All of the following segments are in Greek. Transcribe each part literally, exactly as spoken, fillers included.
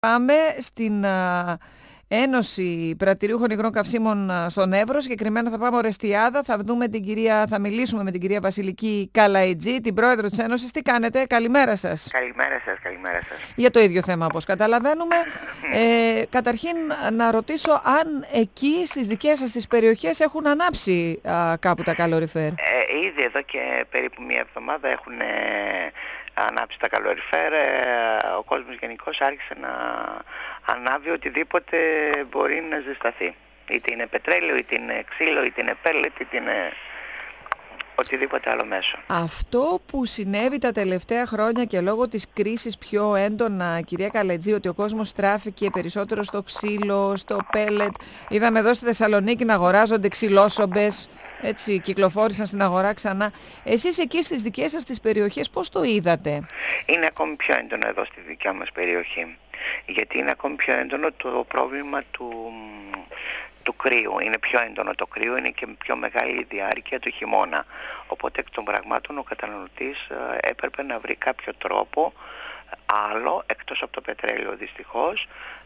Πάμε στην α, Ένωση Πρατηριούχων Υγρών Καυσίμων α, στον Εύρο. Συγκεκριμένα θα πάμε Ορεστιάδα. Θα, δούμε την κυρία, θα μιλήσουμε με την κυρία Βασιλική Καλαϊτζή, την πρόεδρο της Ένωσης. Τι κάνετε, καλημέρα σας. Καλημέρα σας, καλημέρα σας. Για το ίδιο θέμα, όπως καταλαβαίνουμε. ε, καταρχήν, να ρωτήσω αν εκεί στις δικές σας τις περιοχές έχουν ανάψει α, κάπου τα καλοριφέρ. Ε, ήδη εδώ και περίπου μία εβδομάδα έχουν ε, ανάψει τα καλοριφέρ. Ε, ο κόσμος γενικώς άρχισε να ανάβει οτιδήποτε μπορεί να ζεσταθεί. Είτε είναι πετρέλαιο, είτε είναι ξύλο, είτε είναι πέλετ, είτε είναι οτιδήποτε άλλο μέσο. Αυτό που συνέβη τα τελευταία χρόνια και λόγω της κρίσης πιο έντονα, κυρία Καλαϊτζή, ότι ο κόσμος στράφηκε περισσότερο στο ξύλο, στο πέλετ. Είδαμε εδώ στη Θεσσαλονίκη να αγοράζονται ξυλόσομπες, έτσι κυκλοφόρησαν στην αγορά ξανά. Εσείς εκεί στις δικές σας τις περιοχές πώς το είδατε? Είναι ακόμη πιο έντονο εδώ στη δικιά μας περιοχή. Γιατί είναι ακόμη πιο έντονο το πρόβλημα του... του κρύου. Είναι πιο έντονο το κρύο, είναι και πιο μεγάλη η διάρκεια του χειμώνα. Οπότε εκ των πραγμάτων ο καταναλωτής ε, έπρεπε να βρει κάποιο τρόπο άλλο, εκτός από το πετρέλαιο δυστυχώς,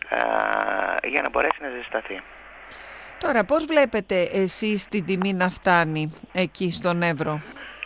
ε, για να μπορέσει να ζεσταθεί. Τώρα πώς βλέπετε εσείς την τιμή να φτάνει εκεί στον Εύρο?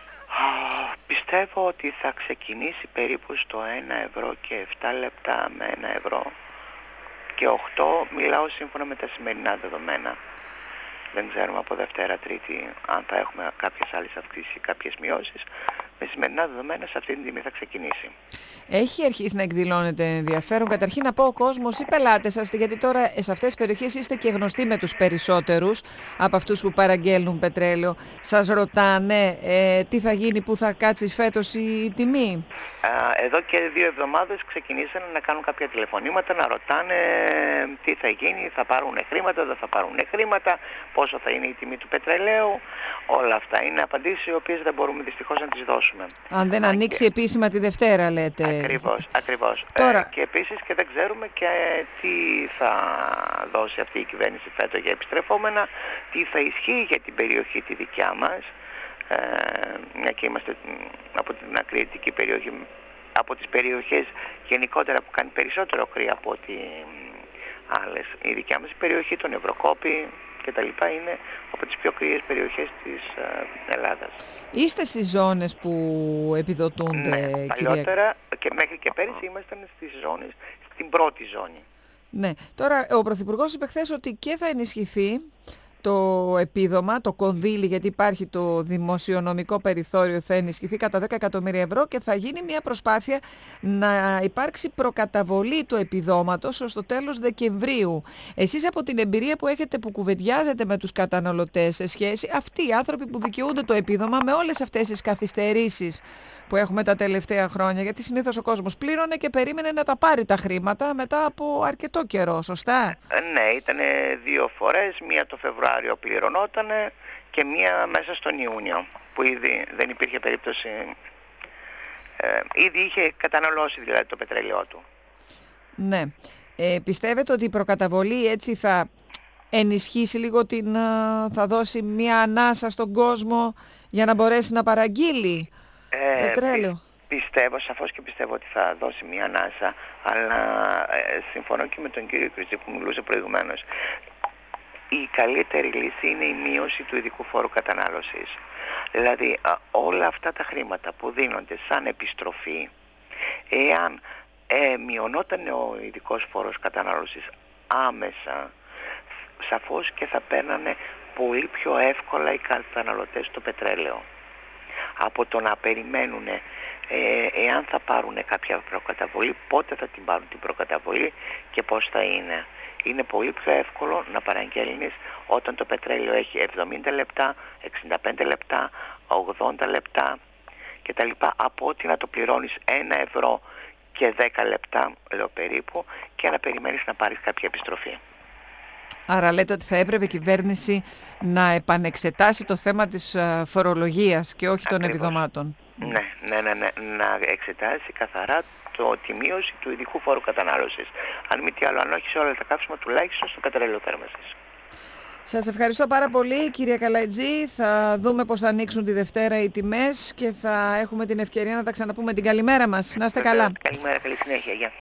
Πιστεύω ότι θα ξεκινήσει περίπου στο ένα ευρώ και επτά λεπτά με ένα ευρώ. Και οκτώ μιλάω σύμφωνα με τα σημερινά δεδομένα. Δεν ξέρουμε από Δευτέρα, Τρίτη αν θα έχουμε κάποιες άλλες αυξήσεις ή κάποιες μειώσεις. Με σημερινά δεδομένα σε αυτή την τιμή θα ξεκινήσει. Έχει αρχίσει να εκδηλώνεται ενδιαφέρον. Καταρχήν να πω ο κόσμος ή πελάτες σας, γιατί τώρα σε αυτές τις περιοχές είστε και γνωστοί με τους περισσότερους από αυτούς που παραγγέλνουν πετρέλαιο. Σας ρωτάνε ε, τι θα γίνει, πού θα κάτσει φέτος η τιμή? Εδώ και δύο εβδομάδες ξεκινήσανε να κάνουν κάποια τηλεφωνήματα, να ρωτάνε τι θα γίνει, θα πάρουν χρήματα, δεν θα πάρουν χρήματα, πόσο θα είναι η τιμή του πετρελαίου. Όλα αυτά είναι απαντήσεις οι οποίες δεν μπορούμε δυστυχώς να τις δώσουμε. Αν δεν ανοίξει και... επίσημα τη Δευτέρα, λέτε. Ακριβώς, ακριβώς. Τώρα... Ε, και επίσης και δεν ξέρουμε και τι θα δώσει αυτή η κυβέρνηση φέτος για επιστρεφόμενα, τι θα ισχύει για την περιοχή τη δικιά μας, ε, μια και είμαστε από την ακριετική περιοχή, από τις περιοχές γενικότερα που κάνει περισσότερο κρύο από ό,τι άλλες. Η δικιά μας περιοχή, τον Ευρωκόπη και τα λοιπά, είναι από τις πιο κρύες περιοχές της ε, Ελλάδας. Είστε στις ζώνες που επιδοτούνται, ναι, κυρία? παλιότερα και μέχρι και πέρυσι ήμασταν στις ζώνες, στην πρώτη ζώνη. Ναι. Τώρα ο Πρωθυπουργός είπε χθες ότι και θα ενισχυθεί το επίδομα, το κονδύλι, γιατί υπάρχει το δημοσιονομικό περιθώριο, θα ενισχυθεί κατά δέκα εκατομμύρια ευρώ και θα γίνει μια προσπάθεια να υπάρξει προκαταβολή του επιδόματος ως το τέλος Δεκεμβρίου. Εσείς από την εμπειρία που έχετε, που κουβεντιάζετε με τους καταναλωτές σε σχέση, αυτοί οι άνθρωποι που δικαιούνται το επίδομα με όλες αυτές τις καθυστερήσεις που έχουμε τα τελευταία χρόνια, γιατί συνήθως ο κόσμος πλήρωνε και περίμενε να τα πάρει τα χρήματα μετά από αρκετό καιρό, σωστά? Ε, ναι, ήταν δύο φορές, μία το Φεβρουάριο πληρωνότανε και μία μέσα στον Ιούνιο, που ήδη δεν υπήρχε περίπτωση, ε, ήδη είχε καταναλώσει δηλαδή το πετρέλαιό του. Ναι. Ε, πιστεύετε ότι η προκαταβολή έτσι θα ενισχύσει λίγο την, θα δώσει μία ανάσα στον κόσμο για να μπορέσει να παραγγείλει Ε, πετρέλαιο? πι, πιστεύω, σαφώς και πιστεύω ότι θα δώσει μια ανάσα, αλλά ε, συμφωνώ και με τον κύριο Κρυζή που μιλούσε προηγουμένως. Η καλύτερη λύση είναι η μείωση του ειδικού φόρου κατανάλωσης. Δηλαδή α, όλα αυτά τα χρήματα που δίνονται σαν επιστροφή, εάν ε, μειωνόταν ο ειδικός φόρος κατανάλωσης άμεσα, σαφώς και θα παίρνανε πολύ πιο εύκολα οι καταναλωτές το πετρέλαιο, από το να περιμένουν ε, εάν θα πάρουν κάποια προκαταβολή, πότε θα την πάρουν την προκαταβολή και πώς θα είναι. Είναι πολύ πιο εύκολο να παραγγέλνεις όταν το πετρέλαιο έχει εβδομήντα λεπτά, εξήντα πέντε λεπτά, ογδόντα λεπτά κτλ. Από ότι να το πληρώνεις ένα ευρώ και δέκα λεπτά, λέω περίπου, και να περιμένεις να πάρεις κάποια επιστροφή. Άρα λέτε ότι θα έπρεπε η κυβέρνηση να επανεξετάσει το θέμα της φορολογίας και όχι των επιδομάτων. Ναι, ναι, ναι, ναι, να εξετάσει καθαρά το, τη μείωση του ειδικού φόρου κατανάλωσης. Αν μη τι άλλο, αν όχι σε όλα τα καύσιμα, τουλάχιστον στο πετρέλαιο θέρμανσης. Σας ευχαριστώ πάρα πολύ, κυρία Καλαϊτζή. Θα δούμε πώς θα ανοίξουν τη Δευτέρα οι τιμές και θα έχουμε την ευκαιρία να τα ξαναπούμε. Την καλημέρα μας. Να είστε καλά. Καλημέρα, καλή συνέχεια. Γεια.